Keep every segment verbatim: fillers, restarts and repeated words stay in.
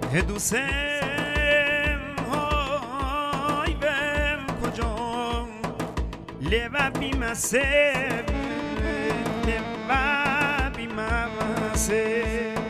دوستم های بم کجا لبا بیمسه لبا بیمسه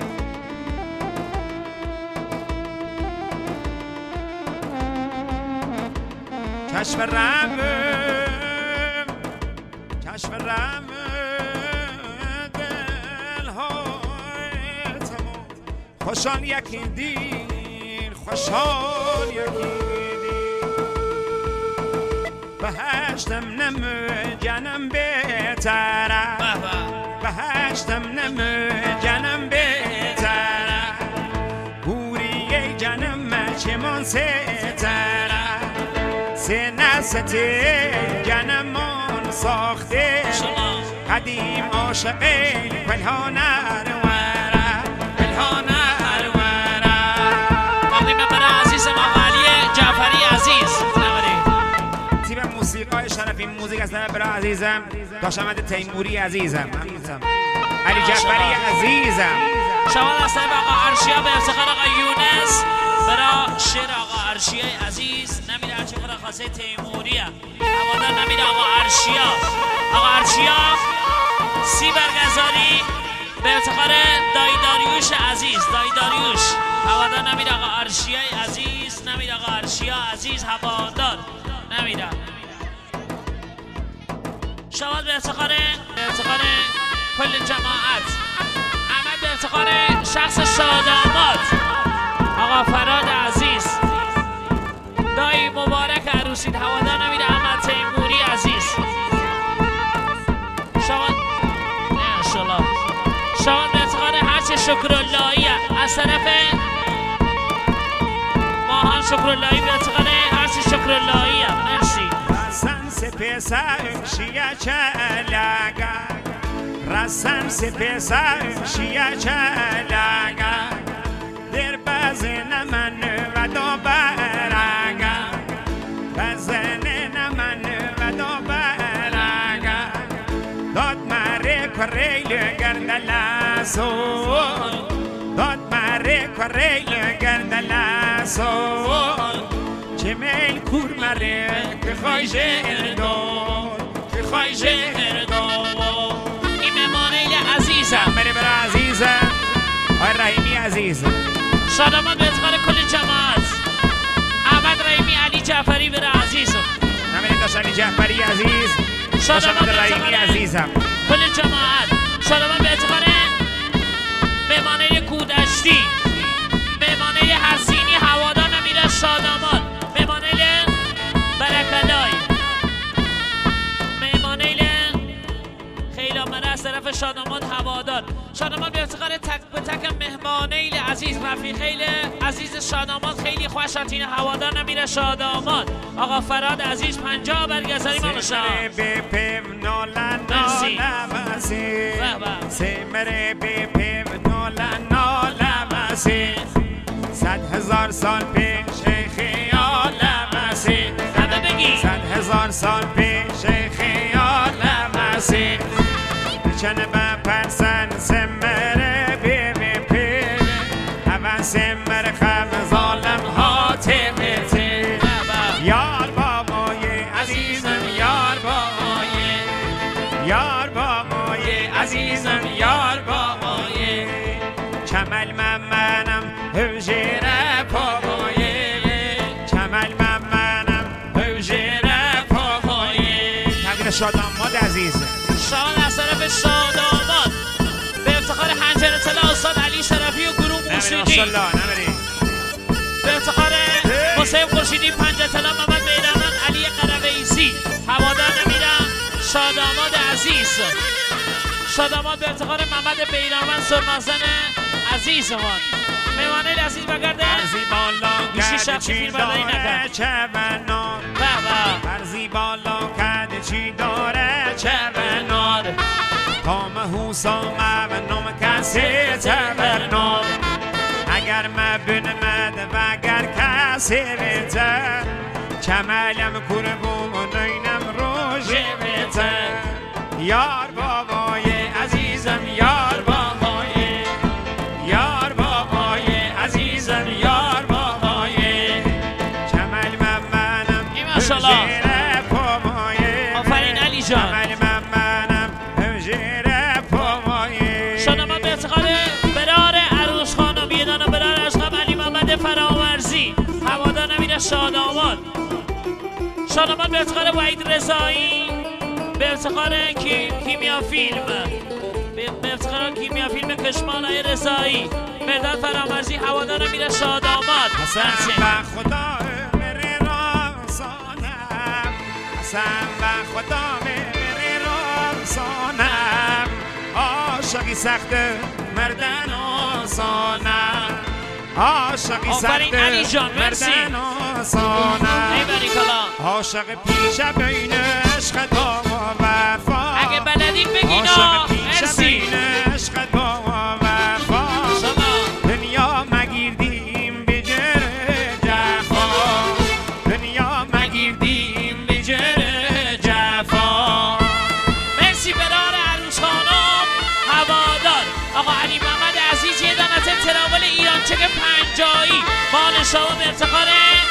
کشف رم کشف رم دل های تمام خوشحال یکی دیر خوشحال یکی دیر بهشتم نمه جنم بهتره بهشتم نمه جنم بهتره بوری جنم چمان ستره سه نسته جنمان ساخته قدیم عاشقه پنهان اروره پنهان اروره تقدیم برای عزیزم آقا علی جعفری عزیز تیم موسیقای شرفی موزیک از برای عزیزم داشتمند تیموری عزیزم علی جعفری عزیزم شما از طرف آقا عرشیا به افتخار آقا یونس برای شعر آقا عرشیا عزیز نمیره هرچه خدا خواسته تیموریه هوادار نمیره آقا عرشیا آقا عرشیا سی برگزاری به افتخار دایی داریوش عزیز دایی داریوش هوادار نمیره آقا عرشیا عزیز نمیره آقا عرشیا عزیز هوادار نمیره شما به افتخار به افتخار کل جماعت احمد به افتخار شخص شادامات آقا فراد عزیز دایی مبارک عروسید هوادار نمیره احمد تیموری عزیز شما انشالله شما به افتخار هرچه شکراللهی از طرف ماهان شکراللهی به افتخار هرچه شکراللهی مرسی رسن سپسر شیعه چلگه رسن سپسر شیعه چلگه در بزن من و دو برگه بزن من و دو برگه داد مره کریل گردلاسو داد مره کریل گردلاسو چمیل کور مره که خواهی جهر داد که خواهی جهر داد این مهمانه عزیزم بره برای عزیزم آی رحیمی عزیزم شادمان به افتخار کل جماعت احمد رحیمی علی جعفری بره عزیزم نمیرین داشت علی جعفری عزیز شادمان به رحیمی عزیزم کل جماعت شادمان به افتخار مهمانه کودشتی مهمانه حسینی هوادار نمیره شادمان مهمانه برکلای مهمانه خیلی آمده از طرف شادمان هوادار شادمان به افتخار تک به تک مهمانه عزیز رفیقیل عزیز شادمان خیلی خوشتین هوادار نمیره شادمان آقا فراد عزیز پنجاه برگزاری ما بشم بپم نالا نالا وزی سمره بپم نالا نالا وزی صد هزار سال پیش خیال وزی صد هزار سال پیش خیال وزی چنه با پرسن سمره بی بی پی اول سمره خم ظالم ها تیمه تی یار بابای عزیزم یار بابای یار بابای عزیزم یار بابای چمل ممنم هوجره پابای چمل ممنم هوجره پابای تقدیر شاداماد عزیزم شان از طرف شاداماد به افتخار حنجر اطلاع استاد علی شرفی و گروه موسیقی به افتخار حسین خورشیدی پنج اطلاع محمد بیرانان علی قرویزی هوادار نمیرم شاداماد عزیز شاداماد به افتخار محمد بیرانان سرمازن عزیزمان مهمانه عزیز بگرده گوشی شخصی فیلم برداری نکن برزی بالا کرده چی داره چه بنار تام حوسا مبنم کسی تبرنار اگر مبنمد و اگر کسی بیتر چملم کربوم و نینم روژ بیتر یار بابای عزیزم یار بابای یار بابای عزیزم یار شادآباد. شادآباد به افتخار وحید رضایی، به افتخار کی... کیمیا فیلم، به افتخار کیمیا فیلم کشمالای رضایی، مرداد فرامرزی هوادار میره شادآباد. حسن و خدا مره راسانم، حسن و خدا مره راسانم، عاشقی سخت مردن آسانم، عاشقی سخت مردن آسانم، عاشق پیش بین عشق تا وفا، اگه بلدین بگینا عاشق پیش بین عشق تا وفا، دنیا مگیردیم به جر جفا، دنیا مگیردیم به جر جفا. مرسی برار عروس خانم هوادار آقا علی محمد عزیز، یه دانت تراول ایران چک پنجایی مال شما به افتخار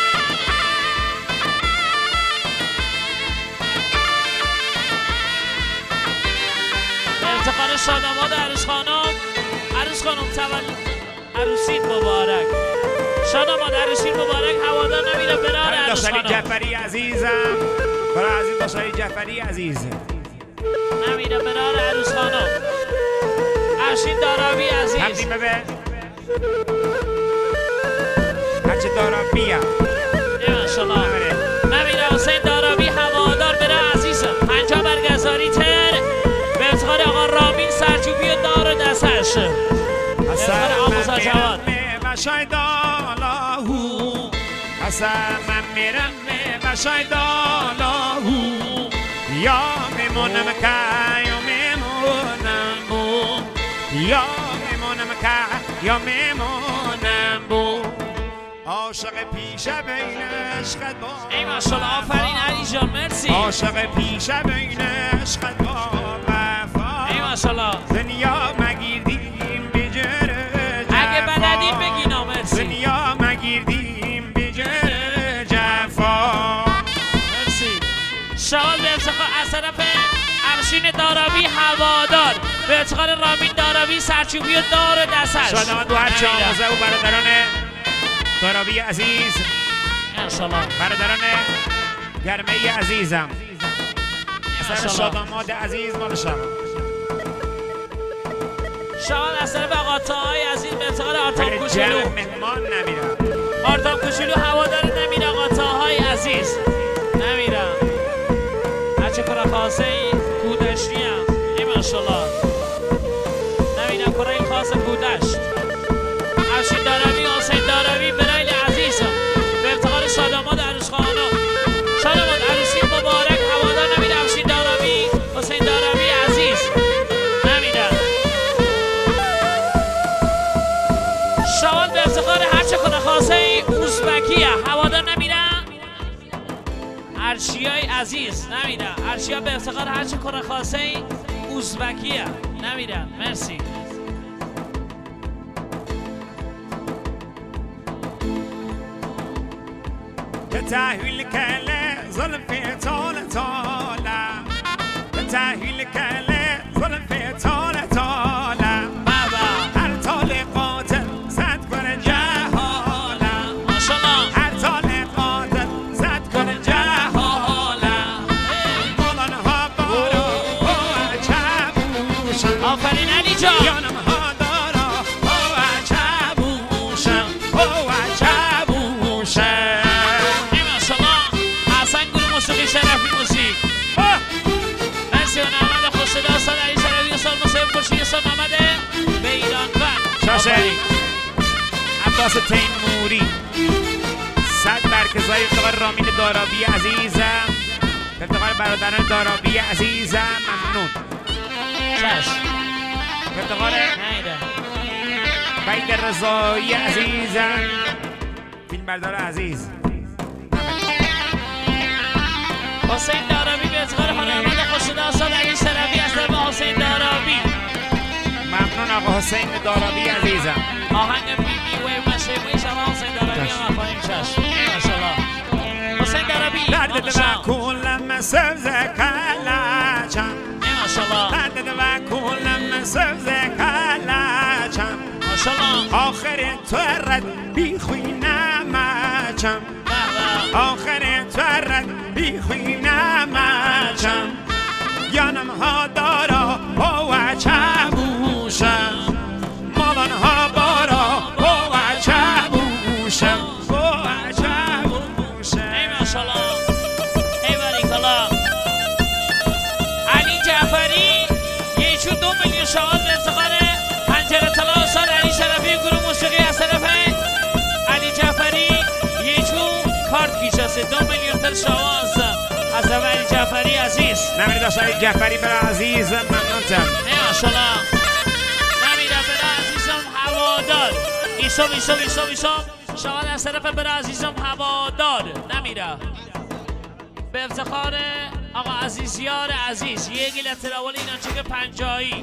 به افتخار شادآباد عروس خانم. عروس خانم تولد عروسین مبارک، شادآباد عروسین مبارک، هوادار نمیره برار عروس خانم. داشتالی جعفری عزیزم، برای عزیز داشتالی جعفری عزیز نمیره برار عروس خانم. ارشین دارابی عزیز تقدیم به هرچه دارابیه ماشاءالله. نمیره حسین دارابی هوادار بره عزیزم. پنجاه برگزاری تر به افتخار آقا رامین سرچوبی و دار و دستش، به افتخار آموزا جواد. شاید آلاهو حسن من میرم و شاید آلاهو، یا میمونم که یا میمونم بو، یا میمونم که یا میمونم بو، عاشق پیش بین عشقت با ای ماشاءالله. آفرین علی جان مرسی. عاشق پیش بین عشقت با وفا، ای ماشاءالله. دنیا مگیردیم به جر جفا، اگه بلدین بگین مرسی. دنیا مگیردیم به جر جفا. مرسی. شاد به افتخار از طرف ارشین دارابی هوادار، به افتخار رامین دارابی سرچوبی و دار و دستش. شادآباد و هرچه آموزه و برادران دارابی عزیز، انشالله برادران گرمه عزیزم، سر شادآباد عزیز مال شما. شاد از طرف آقا طاهای عزیز به افتخار آرتام کوچولو، مهمان نمیرم، آرتام کوچولو هوادار نمیره آقا طاهای عزیز نمیرم. هرچه کرا خاصه ای کودشتی هم ای ماشالله. نمیرم کرای خاص کودشت. ارشین دارابی حسین دارابی برایل عزیزم به افتخار شادآباد عروس خانم. شادآباد عروسی مبارک، هوادار نمیره ارشین دارابی حسین دارابی عزیز نمیره. شاد به افتخار هرچه کنه خاصه ای اوزبکیه، هوادار نمیره ارشیای عزیز نمیره. ارشیا به افتخار هرچه کنه خاصه ای اوزبکیه نمیرن. مرسی. تحویل کله ظلفی تال تاله، تحویل کله ظلفی تال تاله، بابا هر تال قاتل زد کنه جهاله، ماشاءالله. هر تال قاتل زد کنه جهاله، مولان ها بارا و چبوشن، آفرین علی جان. یانم ها دارا و چبوشن و چبوشن. موسیقی شرفی موسیق. مرسی و نحمد خوشصدا سال علی شرفی و سال مصیب خوشی سال محمد به ایران و شاشه عباس تیموری، صد برکزای افتخار رامین دارابی عزیزم، افتخار برادران دارابی عزیزم ممنون. چشم افتخار نیده وحید رضایی عزیزم، فیلم بردار عزیز. حسین دارابی به افتخار خانواده خوشصدا سال علی شرفی از طرف حسین دارابی. ممنون آقا حسین دارابی عزیزم. آهنگ بی بی و مشهوری شما حسین دارابی هم افاییم چشم. ماشاءالله حسین دارابی. درد و کلم سبز کلچم، ماشاءالله. درد و کلم سبز کلچم، ماشاءالله. آخر تو رد بی خوی نمچم، آخر ترد بیخوینم مچم یانم ها دارا با چبوشم مالان ها بارا با چبوشم با چبوشم ای ماشالله ای باریکالله علی جعفری یه چون دو میلیون شواهد به افتخار پنجره طلا استاد علی شرفی گروه موسیقی از طرف علی جعفری یه چون کارت پیشاسته دو میلیون تر شواهد از طرف علی جعفری عزیز نمیره داشت علی جعفری برای عزیز ممنونتم ای ماشالله نمیره برای عزیزم هوادار ایسام ایسام ایسام ایسام شواهد از طرف برای عزیزم هوادار نمیره به افتخار آقا عزیزیار عزیز یک گیل تراول اینانچه پنجایی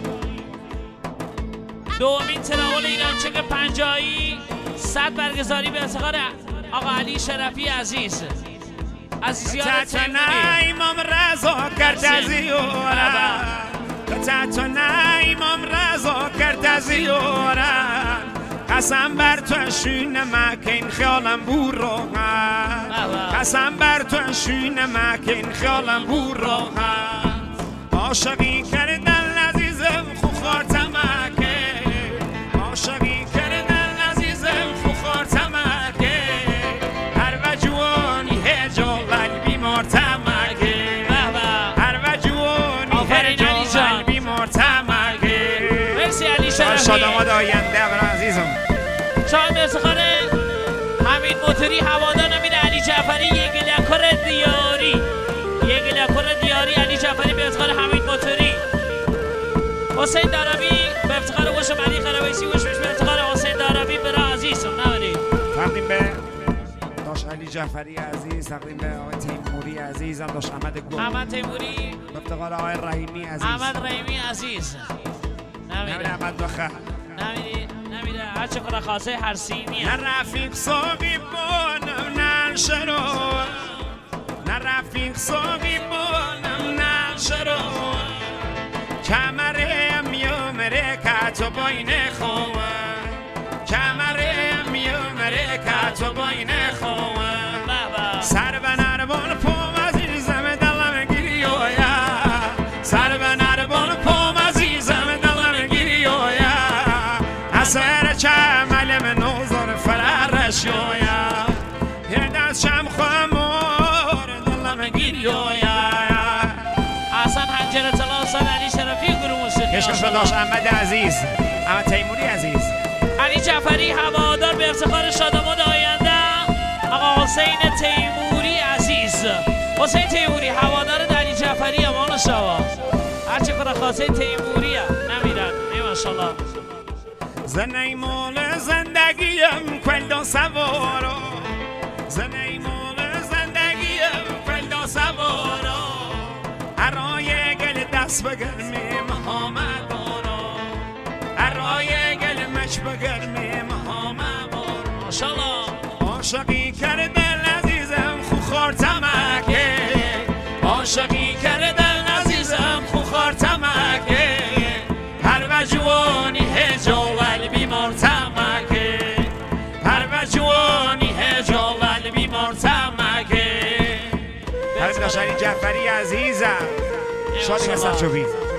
دومین تراول اینانچه پنجایی صد برگزاری به افتخار آقا علی شرفی عزیز عزیزیار تیموری امام رضا کرد از یورم تو نه امام رضا کرد از یورم قسم بر تو اشین مکین خیالم بورو قسم بر تو اشین مکین خیالم بورو عاشقی کردن عزیزم خوخار تمکه عاشقی کردن عزیزم خوخار تمکه هر وجوانی هجال بیمار تمکه هر وجوانی هجال بیمار تمکه مرسی علی شرفی شاداماد آینده برای عزیزم شاید افتخار همین موتوری هوادار نمیره علی جعفری یک لکر دیاری یک لکر دیاری علی جعفری به افتخار همین موتوری حسین دارابی به افتخار وشم علی خرابیسی وشمش به افتخار حسین دارابی برای عزیزم نمیری تقدیم به داشت علی جعفری عزیز تقدیم به آقای تیموری عزیز هم داشت احمد گل احمد تیموری به افتخار آقای رحیمی عزیز احمد رحیمی عزیز نمیره احمد بخه نمیری نمیره هرچه کنه خواسته هر سیمی نه رفیق ساقی بانم نه شرو نه رفیق ساقی بانم نه شرو کمرم یومره کتو باین خواه کمرم یومره کتو باین خواه سر به نربان پوم عزیزم دلم گیری اویا سر به نربان پوم عزیزم دلم گیری اویا اثر چملم نوزار فرارش اویا یه دست شم خمور دلم گیری اویا حسن حنجر طلا استاد علی شرفی گروه موسیقی عشق داشت احمد عزیز احمد تیموری عزیز علی جعفری هوادار به افتخار شاداماد آینده آقا حسین تیموری عزیز حسین تیموری هوادار علی جعفری امان شوا هرچه کنه خواسته تیموری نمیرن ای ماشالله زنی مول زندگیم کلدا سوارو زنی مول زندگیم کلدا سوارو هرای گل دست بگرمی محمد بارو هرای گل مش بگرمی محمد بارو ماشالله عاشقی کردن عزیزم خوخار تمکه عاشقی کردن عزیزم خوخار تمکه هر وجوانی هجاول بیمار تمکه هر وجوانی هجاول بیمار تمکه هر داشت علی جعفری عزیزم شادی کسر چوبی